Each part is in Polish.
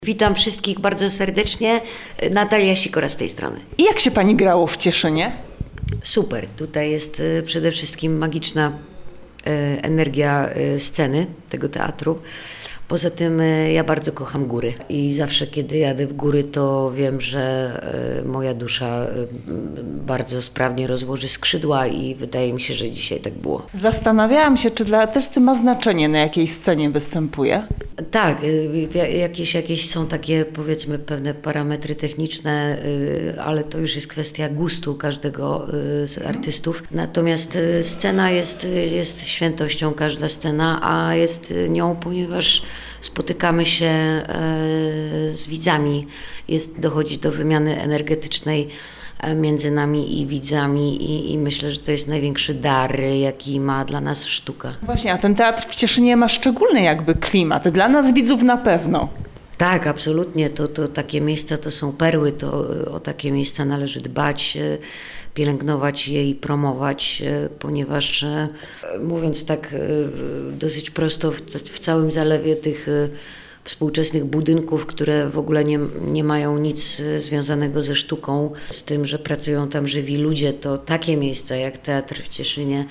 Witam wszystkich bardzo serdecznie. Natalia Sikora z tej strony. I jak się pani grało w Cieszynie? Super. Tutaj jest przede wszystkim magiczna energia sceny tego teatru. Poza tym ja bardzo kocham góry i zawsze kiedy jadę w góry, to wiem, że moja dusza bardzo sprawnie rozłoży skrzydła i wydaje mi się, że dzisiaj tak było. Zastanawiałam się, czy dla artysty ma znaczenie, na jakiej scenie występuje. Tak, jakieś są takie, powiedzmy, pewne parametry techniczne, ale to już jest kwestia gustu każdego z artystów. Natomiast scena jest świętością, każda scena, a jest nią, ponieważ spotykamy się z widzami, dochodzi do wymiany energetycznej między nami i widzami i myślę, że to jest największy dar, jaki ma dla nas sztuka. Właśnie, a ten teatr w Cieszynie ma szczególny jakby klimat, dla nas widzów na pewno. Tak, absolutnie, to takie miejsca to są perły, to o takie miejsca należy dbać, pielęgnować je i promować, ponieważ mówiąc tak dosyć prosto, w całym zalewie tych współczesnych budynków, które w ogóle nie mają nic związanego ze sztuką, z tym, że pracują tam żywi ludzie, to takie miejsca jak teatr w Cieszynie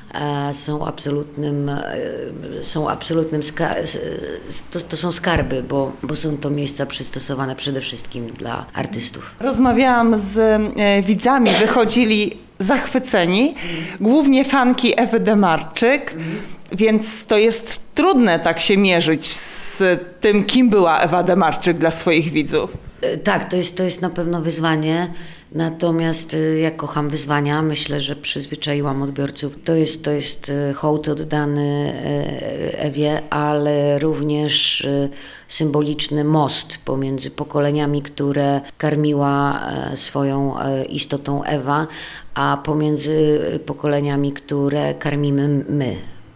to są skarby, bo są to miejsca przystosowane przede wszystkim dla artystów. Rozmawiałam z widzami, wychodzili zachwyceni, głównie fanki Ewy Demarczyk, więc to jest trudne tak się mierzyć z tym, kim była Ewa Demarczyk dla swoich widzów. Tak, to jest na pewno wyzwanie, natomiast ja kocham wyzwania, myślę, że przyzwyczaiłam odbiorców. To jest hołd oddany Ewie, ale również symboliczny most pomiędzy pokoleniami, które karmiła swoją istotą Ewa, a pomiędzy pokoleniami, które karmimy my.